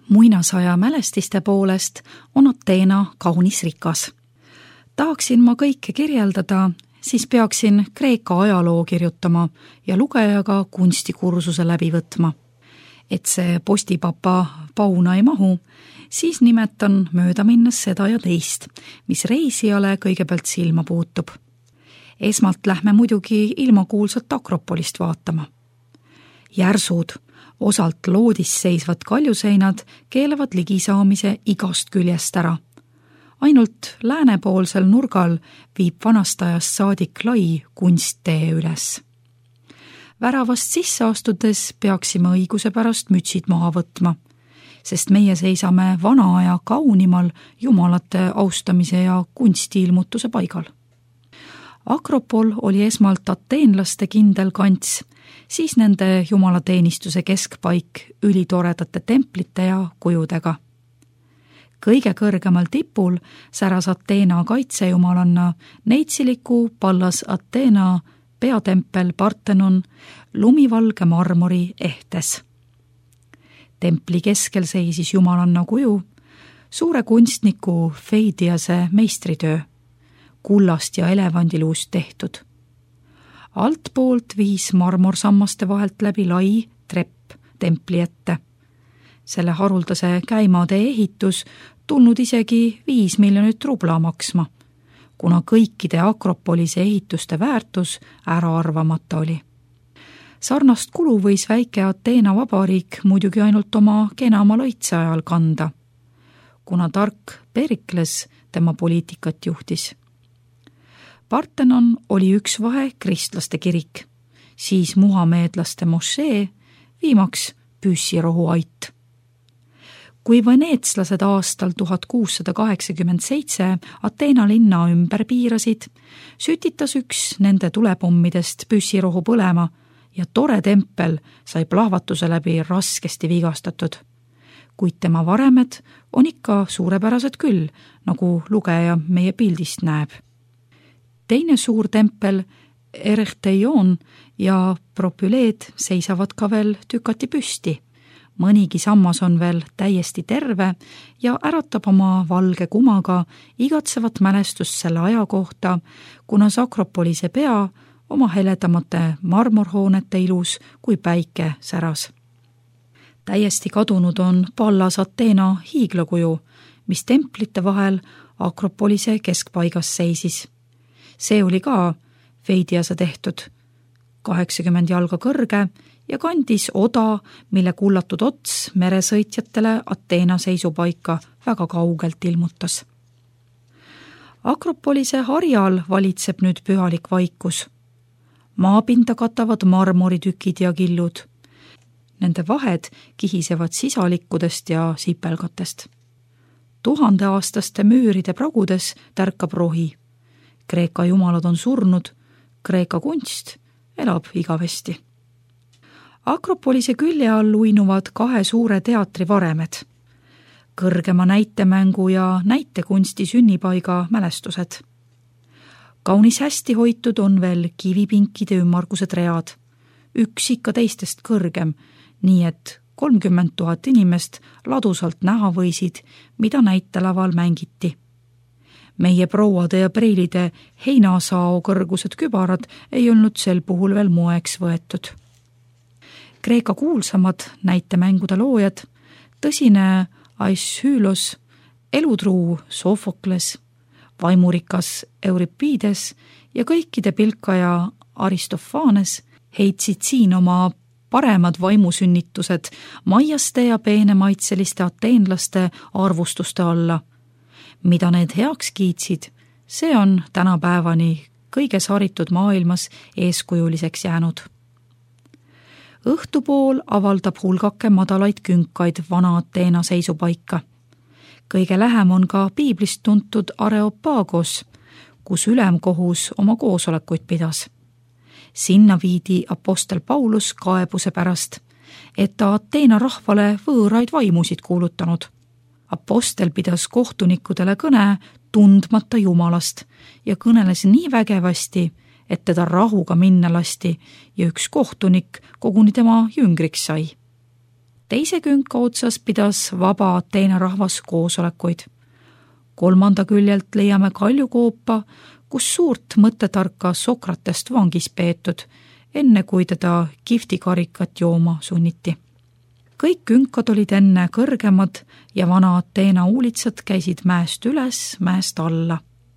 Muinasaja mälestiste poolest on Ateena kaunis rikas. Tahaksin ma kõike kirjeldada, siis peaksin Kreeka ajaloo kirjutama ja lugejaga kunstikursuse läbi võtma. Et see postipapa pauna ei mahu, siis nimetan mööda minnes seda ja teist, mis reisijale kõigepealt silma puutub. Esmalt lähme muidugi ilmakuulsat Akropolist vaatama. Järsud, osalt loodis seisvad kaljuseinad keelevad ligisaamise igast küljest ära. Ainult läänepoolsel nurgal viib vanast ajast saadik lai kunsttee üles. Väravast sisse astudes peaksime õiguse pärast mütsid maha võtma, sest meie seisame vana aja kaunimal jumalate austamise ja kunstiilmutuse paigal. Akropol oli esmalt ateenlaste kindel kants, siis nende jumalateenistuse keskpaik ülitoredate templite ja kujudega. Kõige kõrgemal tipul säras Ateena kaitsejumalanna neitsiliku Pallas Ateena peatempel Parthenon lumivalge marmori ehtes. Templi keskel seisis jumalanna kuju, suure kunstniku Feidiase meistritöö, kullast ja elevandiluust tehtud. Altpoolt viis marmorsammaste vahelt läbi lai trepp templi ette. Selle haruldase käimatee ehitus tulnud isegi 5 miljonit rubla maksma, kuna kõikide Akropolise ehituste väärtus ära arvamata oli. Sarnast kulu võis väike Ateena vabariik muidugi ainult oma kenama lõitse ajal kanda, kuna tark Perikles tema poliitikat juhtis. Parthenon oli üks vahe kristlaste kirik, siis muhameedlaste mošee, viimaks püssirohuait. Kui veneetslased aastal 1687 Ateena linna ümber piirasid, sütitas üks nende tulepommidest püssirohu põlema ja tore tempel sai plahvatuse läbi raskesti vigastatud. Kuid tema varemed on ikka suurepärased küll, nagu lugeja meie pildist näeb. Teine suur tempel, Erechtheion ja Propüleed seisavad ka veel tükati püsti. Mõnigi sammas on veel täiesti terve ja äratab oma valge kumaga igatsevat mälestust selle aja kohta, kuna Akropolise pea oma heledamate marmorhoonete ilus kui päike säras. Täiesti kadunud on Pallas Ateena hiiglakuju, mis templite vahel Akropolise keskpaigas seisis. See oli ka Feidiase tehtud, 80 jalga kõrge ja kandis oda, mille kullatud ots meresõitjatele Ateena seisupaika väga kaugelt ilmutas. Akropolise harjal valitseb nüüd pühalik vaikus. Maapinda katavad marmoritükid ja killud. Nende vahed kihisevad sisalikkudest ja sipelgatest. 1000-aastaste müüride pragudes tärkab rohi. Kreeka jumalad on surnud, Kreeka kunst elab igavesti. Akropolise külje all uinuvad 2 suure teatri varemed, kõrgema näitemängu ja näitekunsti sünnipaiga mälestused. Kaunis hästi hoitud on veel kivipinkide ümmargused read, üks ikka teistest kõrgem, nii et 30 000 inimest ladusalt näha võisid, mida näitelaval mängiti. Meie prouade ja preilide heinasao kõrgused kübarad ei olnud sel puhul veel moeks võetud. Kreeka kuulsamad näitemängude loojad, tõsine Aeschylos, elutruu Sofokles, vaimurikas Euripides ja kõikide pilkaja Aristofanes heitsid siin oma paremad vaimusünnitused maiaste ja peenemaitseliste ateenlaste arvustuste alla. Mida need heaks kiitsid, see on tänapäevani kõiges haritud maailmas eeskujuliseks jäänud. Õhtupool avaldab hulgake madalaid künkaid vana Ateena seisupaika. Kõige lähem on ka piiblist tuntud Areopagos, kus ülemkohus oma koosolekuid pidas. Sinna viidi apostel Paulus kaebuse pärast, et ta Ateena rahvale võõraid vaimusid kuulutanud. Apostel pidas kohtunikudele kõne tundmata jumalast ja kõneles nii vägevasti, et teda rahuga minna lasti ja üks kohtunik koguni tema jüngriks sai. Teise künka otsas pidas vaba Ateena rahvas koosolekuid. 3. küljelt leiame kaljukoopa, kus suurt mõttetarka Sokratest vangis peetud, enne kui teda kihvtikarikat jooma sunniti. Kõik künkad olid enne kõrgemad ja vana Ateena uulitsad käisid mäest üles, mäest alla.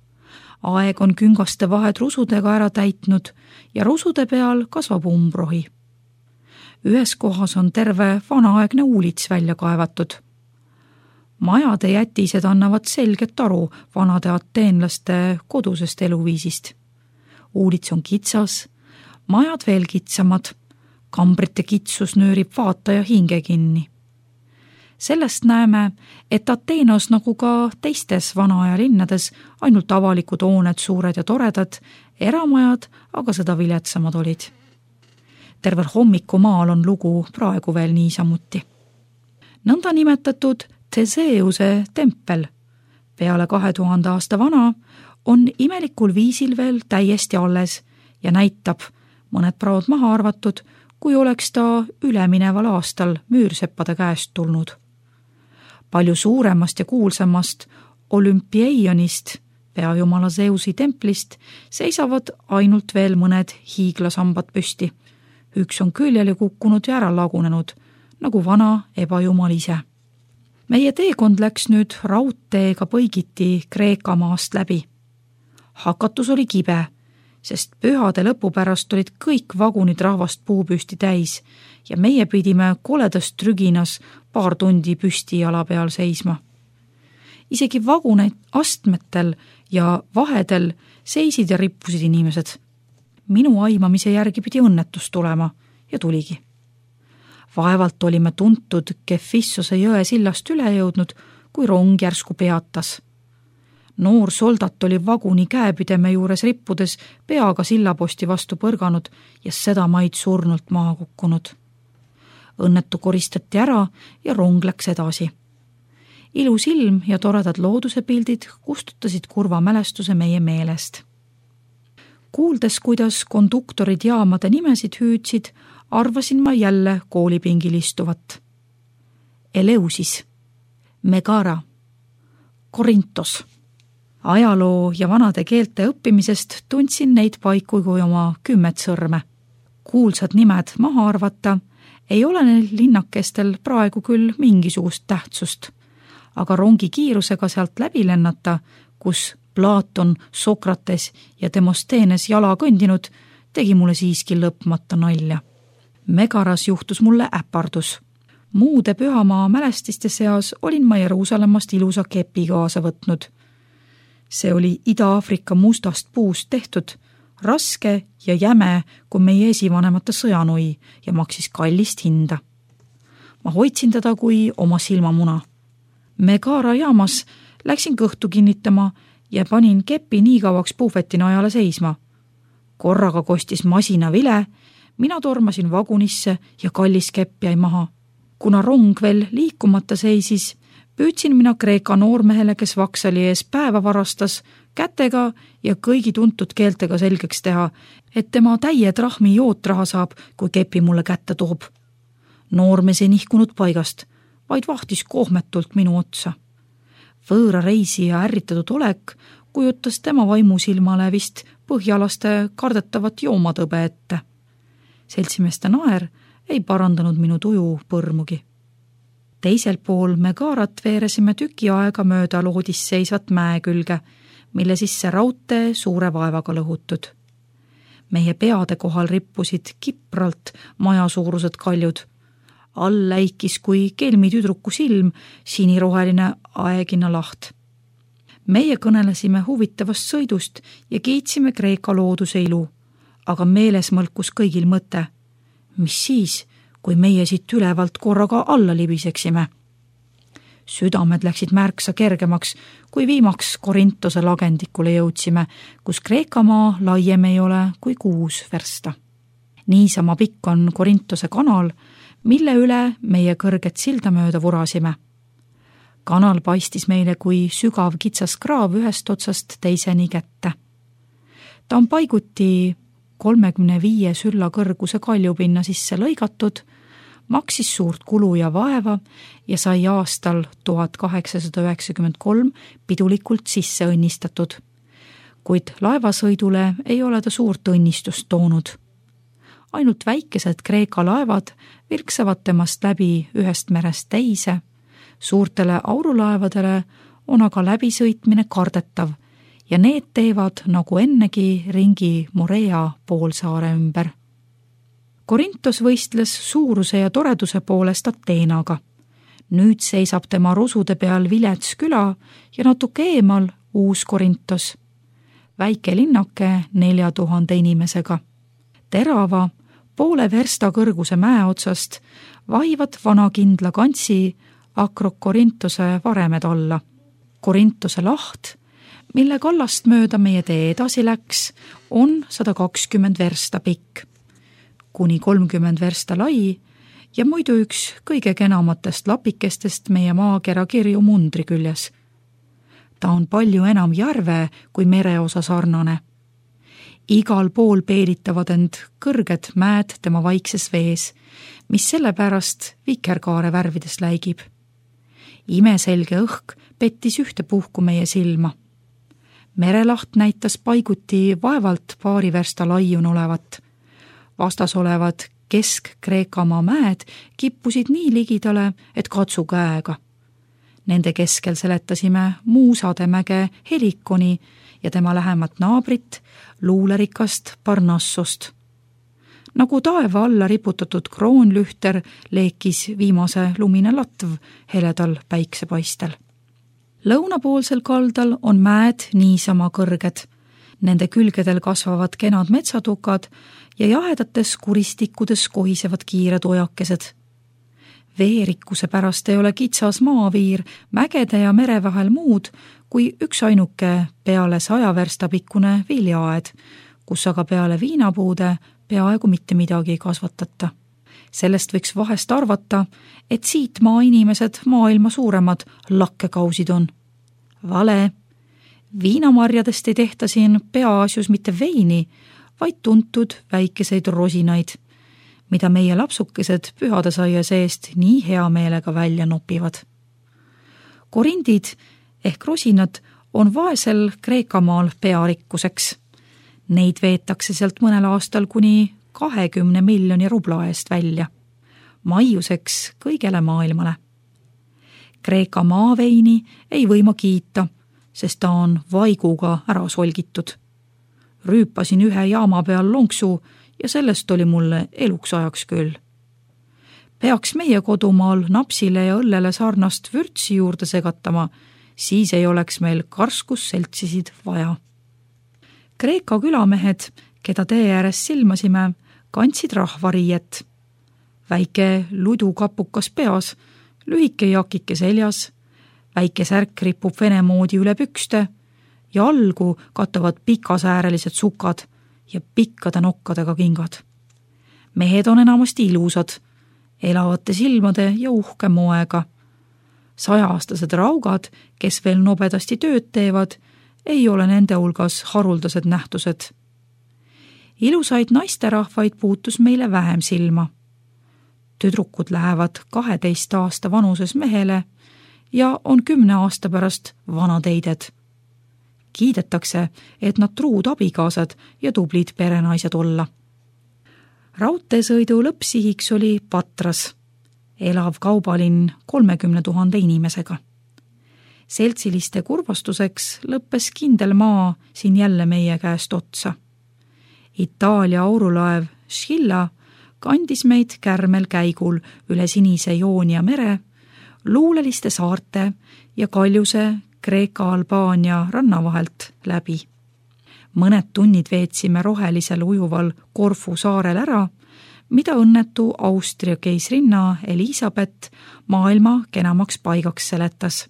Aeg on küngaste vahed rusudega ära täitnud ja rusude peal kasvab umbrohi. Ühes kohas on terve vanaaegne uulits välja kaevatud. Majade jätised annavad selget aru vanade ateenlaste kodusest eluviisist. Uulits on kitsas, majad veel kitsamad, kambrite kitsus nöörib vaataja hinge kinni. Sellest näeme, et Ateenas nagu ka teistes vanaaja linnades ainult avalikud hooned suured ja toredad, eramajad aga seda viletsamad olid. Tervel hommikumaal on lugu praegu veel niisamuti. Nõnda nimetatud Theseuse tempel, peale 2000 aasta vana, on imelikul viisil veel täiesti alles ja näitab, mõned praod maha arvatud, kui oleks ta ülemineval aastal müürseppade käest tulnud. Palju suuremast ja kuulsamast Olümpeionist, peajumala Zeusi templist, seisavad ainult veel mõned hiiglasambad püsti. Üks on küljele kukkunud ja ära lagunenud, nagu vana ebajumal ise. Meie teekond läks nüüd raudteega põigiti Kreeka maast läbi. Hakatus oli kibe, sest pühade lõpu pärast olid kõik vagunid rahvast puupüsti täis ja meie pidime koledast trüginas paar tundi püsti jala peal seisma. Isegi vaguneid astmetel ja vahedel seisid ja rippusid inimesed. Minu aimamise järgi pidi õnnetus tulema ja tuligi. Vaevalt olime tuntud Kefissose jõe sillast üle jõudnud, kui rong järsku peatas. Noor soldat oli vaguni käepideme juures rippudes peaga sillaposti vastu põrganud ja seda maid surnult maha kukkunud. Õnnetu koristati ära ja rong läks edasi. Ilus ilm ja toredad looduse pildid kustutasid kurva mälestuse meie meelest. Kuuldes, kuidas konduktorid jaamade nimesid hüüdsid, arvasin ma jälle koolipingil istuvat. Eleusis, Megara, Korintos. Ajaloo ja vanade keelte õppimisest tundsin neid paiku kui oma 10 sõrme. Kuulsad nimed maha arvata ei ole neil linnakestel praegu küll mingisugust tähtsust, aga rongi kiirusega sealt läbi lennata, kus Platon, Sokrates ja Demosthenes jala kõndinud, tegi mulle siiski lõpmata nalja. Megaras juhtus mulle äpardus. Muude pühamaa mälestiste seas olin ma Jeruusalemmast ilusa kepi kaasa võtnud. See oli Ida-Aafrika mustast puust tehtud, raske ja jäme kui meie esivanemate sõjanui ja maksis kallist hinda. Ma hoidsin teda kui oma silmamuna. Megara jaamas läksin kõhtu kinnitama ja panin kepi nii kauaks puhvetina ajale seisma. Korraga kostis masina vile, mina tormasin vagunisse ja kallis kepp jäi maha. Kuna rong veel liikumata seisis, püüdsin mina Kreeka noormehele, kes vaksali ees päeva varastas, kätega ja kõigi tuntud keeltega selgeks teha, et tema täie trahmi jootraha saab, kui kepi mulle kätte toob. Noormees ei nihkunud paigast, vaid vahtis kohmetult minu otsa. Võõra reisija ärritatud olek kujutas tema vaimusilmale vist põhjalaste kardetavat joomatõbe ette. Seltsimeeste naer ei parandanud minu tuju põrmugi. Teisel pool Megarat veeresime tüki aega mööda loodis seisvat mäe külge, mille sisse raudtee suure vaevaga lõhutud. Meie peade kohal rippusid kipralt majasuurused kaljud. All läikis kui kelmi tüdruku silm siniroheline aegina laht. Meie kõnelesime huvitavast sõidust ja kiitsime Kreeka looduse ilu, aga meeles mõlkus kõigil mõte. Mis siis, kui meie siit ülevalt korraga alla libiseksime? Südamed läksid märksa kergemaks, kui viimaks Korintose lagendikule jõudsime, kus Kreekamaa laiem ei ole kui 6 versta. Niisama pikk on Korintose kanal, mille üle meie kõrget silda mööda vurasime. Kanal paistis meile kui sügav kitsas kraav ühest otsast teiseni kätte. Ta on paiguti 35 sülla kõrguse kaljupinna sisse lõigatud, maksis suurt kulu ja vaeva ja sai aastal 1893 pidulikult sisse õnnistatud. Kuid laevasõidule ei ole ta suurt õnnistust toonud. Ainult väikesed Kreeka laevad virksavad temast läbi ühest merest teise, suurtele aurulaevadele on aga läbisõitmine kardetav ja need teevad nagu ennegi ringi Morea poolsaare ümber. Korintos võistles suuruse ja toreduse poolest Ateenaga. Nüüd seisab tema rusude peal vilets küla ja natuke eemal uus Korintos. Väike linnake 4000 inimesega. Terava, poole versta kõrguse mäe otsast vahivad vanakindla kantsi Akrokorintose varemed alla. Korintose laht, mille kallast mööda meie tee edasi läks, on 120 versta pikk, kuni 30 versta lai ja muidu üks kõige kenamatest lapikestest meie maakera kirju mundri küljes. Ta on palju enam järve kui mereosa sarnane. Igal pool peeditavad end kõrged mäed tema vaikses vees, mis sellepärast vikerkaare värvides läigib. Imeselge õhk pettis ühte puhku meie silma. Merelaht näitas paiguti vaevalt paari versta laiun olevat. Vastas olevad Kesk-Kreekamaa mäed kippusid nii ligidale, et katsu käega. Nende keskel seletasime Muusade mäge Helikoni ja tema lähemat naabrit, luulerikast Parnassost. Nagu taeva alla riputatud kroonlühter leekis viimase lumine latv heledal päiksepaistel. Lõunapoolsel kaldal on mäed niisama kõrged. Nende külgedel kasvavad kenad metsatukad ja jahedates kuristikkudes kohisevad kiired ojakesed. Veerikkuse pärast ei ole kitsas maaviir mägede ja mere vahel muud kui üks ainuke peale 100 versta pikkune viljaaed, kus aga peale viinapuude peaaegu mitte midagi ei kasvatata. Sellest võiks vahest arvata, et siit maa inimesed maailma suuremad lakkekausid on. Vale. Viinamarjadest ei tehta siin peaasjus mitte veini, vaid tuntud väikeseid rosinaid, mida meie lapsukesed pühadesaia seest nii hea meelega välja nopivad. Korindid ehk rosinad on vaesel Kreekamaal pearikkuseks. Neid veetakse sealt mõnel aastal kuni 20 miljoni rubla eest välja. Maiuseks kõigele maailmale. Kreeka maaveini ei võima kiita, sest ta on vaiguga ära solgitud. Rüüpasin ühe jaama peal lonksu ja sellest oli mulle eluks ajaks küll. Peaks meie kodumaal napsile ja õllele sarnast vürtsi juurde segatama, siis ei oleks meil karskusseltsisid vaja. Kreeka külamehed, keda tee ääres silmasime, kandsid rahvariiet. Väike ludukapukas peas, lühike jakike seljas, väike särk ripub vene moodi üle pükste ja algu katavad pikasäärelised sukad ja pikkade nokkadega kingad. Mehed on enamasti ilusad, elavate silmade ja uhke moega. 100-aastased raugad, kes veel nobedasti tööd teevad, ei ole nende hulgas haruldased nähtused. Ilusaid naisterahvaid puutus meile vähem silma. Tüdrukud lähevad 12 aasta vanuses mehele ja on 10 aasta pärast vanateided. Kiidetakse, et nad truud abikaasad ja tublid perenaised olla. Raudteesõidu lõppsihiks oli Patras, elav kaubalinn 30 000 inimesega. Seltsiliste kurvastuseks lõppes kindel maa siin jälle meie käest otsa. Itaalia aurulaev Scilla kandis meid kärmel käigul üle sinise Joonia mere, luuleliste saarte ja kaljuse Kreeka-Albaania ranna vahelt läbi. Mõned tunnid veetsime rohelisel ujuval Korfu saarel ära, mida õnnetu Austria keisrinna Elisabeth maailma kenamaks paigaks seletas.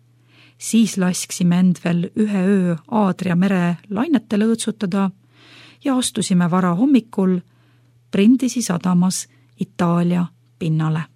Siis lasksime end veel ühe öö Aadria mere lainetele õõtsutada ja astusime vara hommikul Brindisi sadamas Itaalia pinnale.